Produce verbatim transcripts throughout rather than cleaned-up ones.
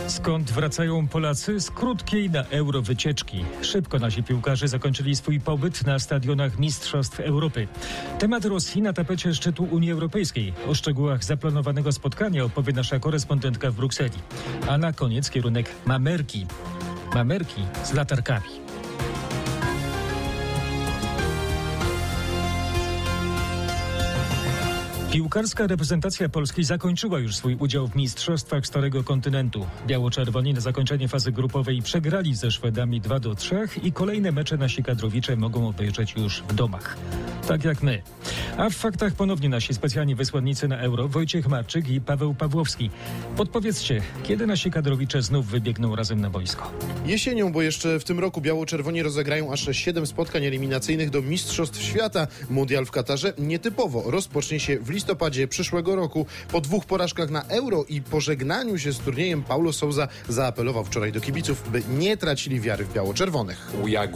Skąd wracają Polacy? Z krótkiej na Euro wycieczki. Szybko nasi piłkarze zakończyli swój pobyt na stadionach Mistrzostw Europy. Temat Rosji na tapecie szczytu Unii Europejskiej. O szczegółach zaplanowanego spotkania opowie nasza korespondentka w Brukseli. A na koniec kierunek Mamerki. Mamerki z latarkami. Piłkarska reprezentacja Polski zakończyła już swój udział w Mistrzostwach Starego Kontynentu. Biało-czerwoni na zakończenie fazy grupowej przegrali ze Szwedami dwa do trzech i kolejne mecze nasi kadrowicze mogą obejrzeć już w domach. Tak jak my. A w faktach ponownie nasi specjalni wysłannicy na Euro Wojciech Marczyk i Paweł Pawłowski. Podpowiedzcie, kiedy nasi kadrowicze znów wybiegną razem na boisko? Jesienią, bo jeszcze w tym roku biało-czerwoni rozegrają aż siedem spotkań eliminacyjnych do Mistrzostw Świata. Mundial w Katarze nietypowo rozpocznie się w listopadzie przyszłego roku. Po dwóch porażkach na Euro i pożegnaniu się z turniejem Paulo Sousa zaapelował wczoraj do kibiców, by nie tracili wiary w biało-czerwonych.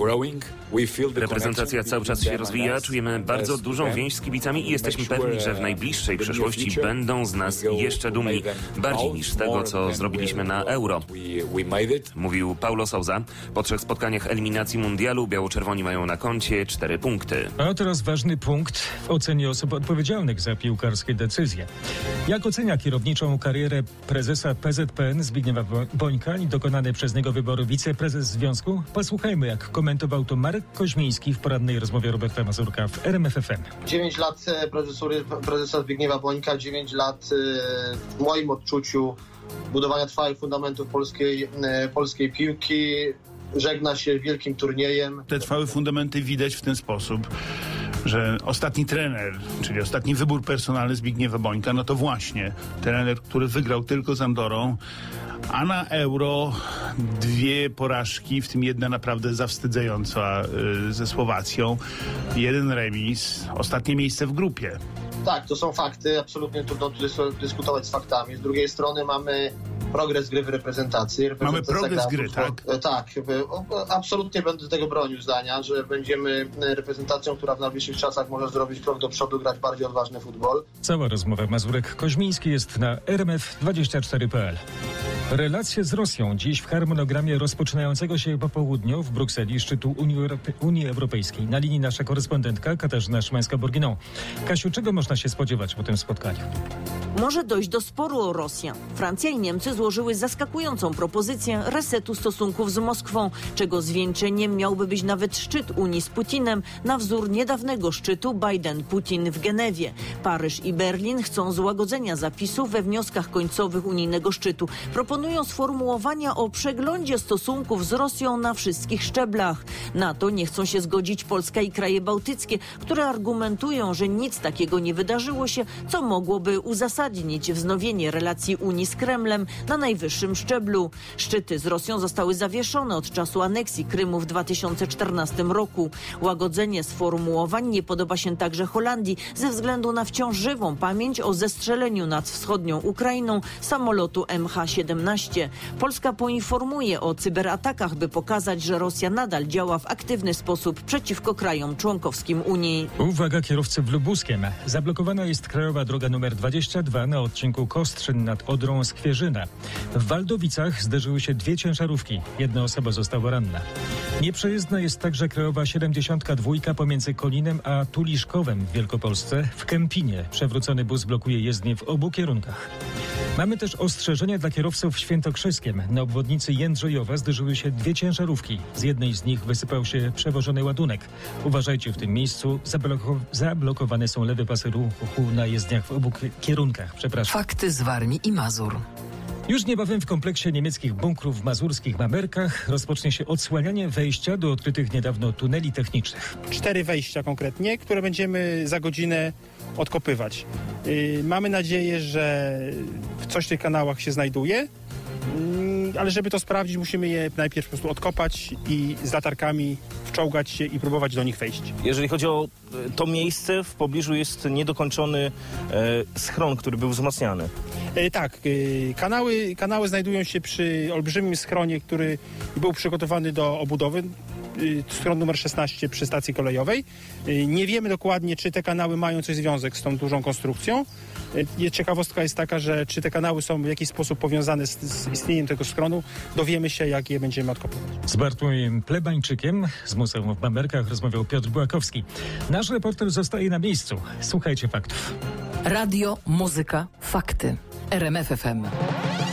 Reprezentacja cały czas się rozwija, czujemy bardzo dużą więź z kibicami i jesteśmy pewni, że w najbliższej przyszłości będą z nas jeszcze dumni. Bardziej niż z tego, co zrobiliśmy na Euro. Mówił Paulo Sousa. Po trzech spotkaniach eliminacji mundialu biało-czerwoni mają na koncie cztery punkty. A teraz ważny punkt w ocenie osób odpowiedzialnych za piłkarskie decyzje. Jak ocenia kierowniczą karierę prezesa P Z P N Zbigniewa Bońka i dokonany przez niego wybory wiceprezes związku? Posłuchajmy, jak komentował to Marek Koźmiński w porannej rozmowie Roberta Mazurka w R M F F M. dziewięć lat prezesury prezesa Zbigniewa Bońka, dziewięć lat w moim odczuciu budowania trwałych fundamentów polskiej, polskiej piłki. Żegna się wielkim turniejem. Te trwałe fundamenty widać w ten sposób, że ostatni trener, czyli ostatni wybór personalny Zbigniewa Bońka, no to właśnie trener, który wygrał tylko z Andorą, a na Euro dwie porażki, w tym jedna naprawdę zawstydzająca yy, ze Słowacją, jeden remis, ostatnie miejsce w grupie. Tak, to są fakty, absolutnie trudno tu dyskutować z faktami. Z drugiej strony mamy progres gry w reprezentacji. Mamy progres gry, tak? Tak, absolutnie będę tego bronił zdania, że będziemy reprezentacją, która w najbliższych czasach może zrobić krok do przodu, grać bardziej odważny futbol. Cała rozmowa Mazurek Koźmiński jest na R M F dwadzieścia cztery kropka p l. Relacje z Rosją dziś w harmonogramie rozpoczynającego się po południu w Brukseli szczytu Unii, Europy, Unii Europejskiej. Na linii nasza korespondentka Katarzyna Szymańska-Borginą. Kasiu, czego można się spodziewać po tym spotkaniu? Może dojść do sporu o Rosję. Francja i Niemcy złożyły zaskakującą propozycję resetu stosunków z Moskwą, czego zwieńczeniem miałby być nawet szczyt Unii z Putinem na wzór niedawnego szczytu Biden-Putin w Genewie. Paryż i Berlin chcą złagodzenia zapisów we wnioskach końcowych unijnego szczytu. Proponują sformułowania o przeglądzie stosunków z Rosją na wszystkich szczeblach. Na to nie chcą się zgodzić Polska i kraje bałtyckie, które argumentują, że nic takiego nie wydarzyło się, co mogłoby uzasadnić wznowienie relacji Unii z Kremlem na najwyższym szczeblu. Szczyty z Rosją zostały zawieszone od czasu aneksji Krymu w dwa tysiące czternastym roku. Łagodzenie sformułowań nie podoba się także Holandii ze względu na wciąż żywą pamięć o zestrzeleniu nad wschodnią Ukrainą samolotu M H siedemnaście. Polska poinformuje o cyberatakach, by pokazać, że Rosja nadal działa w aktywny sposób przeciwko krajom członkowskim Unii. Uwaga kierowcy w Lubuskiem. Zablokowana jest krajowa droga numer dwadzieścia dwa na odcinku Kostrzyn nad Odrą Skwierzyna. W Waldowicach zderzyły się dwie ciężarówki. Jedna osoba została ranna. Nieprzejezdna jest także krajowa siedemdziesiąt dwa pomiędzy Kolinem a Tuliszkowem w Wielkopolsce. W Kępinie przewrócony bus blokuje jezdnię w obu kierunkach. Mamy też ostrzeżenia dla kierowców w Świętokrzyskiem. Na obwodnicy Jędrzejowa zderzyły się dwie ciężarówki. Z jednej z nich wysypał się przewożony ładunek. Uważajcie, w tym miejscu zabloko- zablokowane są lewe pasy ruchu na jezdniach w obu kierunkach. Przepraszam. Fakty z Warmii i Mazur. Już niebawem w kompleksie niemieckich bunkrów w mazurskich Mamerkach rozpocznie się odsłanianie wejścia do odkrytych niedawno tuneli technicznych. Cztery wejścia konkretnie, które będziemy za godzinę odkopywać. Yy, mamy nadzieję, że coś w tych kanałach się znajduje, yy, ale żeby to sprawdzić, musimy je najpierw po prostu odkopać i z latarkami wczołgać się i próbować do nich wejść. Jeżeli chodzi o to miejsce, w pobliżu jest niedokończony e, schron, który był wzmacniany. E, tak, e, kanały, kanały znajdują się przy olbrzymim schronie, który był przygotowany do obudowy. schron numer szesnaście przy stacji kolejowej. Nie wiemy dokładnie, czy te kanały mają coś związek z tą dużą konstrukcją. Ciekawostka jest taka, że czy te kanały są w jakiś sposób powiązane z, z istnieniem tego schronu, dowiemy się, jak je będziemy odkopywać. Z Bartłomiejem Plebańczykiem z Muzeum w Bamberkach rozmawiał Piotr Bułakowski. Nasz reporter zostaje na miejscu. Słuchajcie faktów. Radio, muzyka, fakty. R M F F M.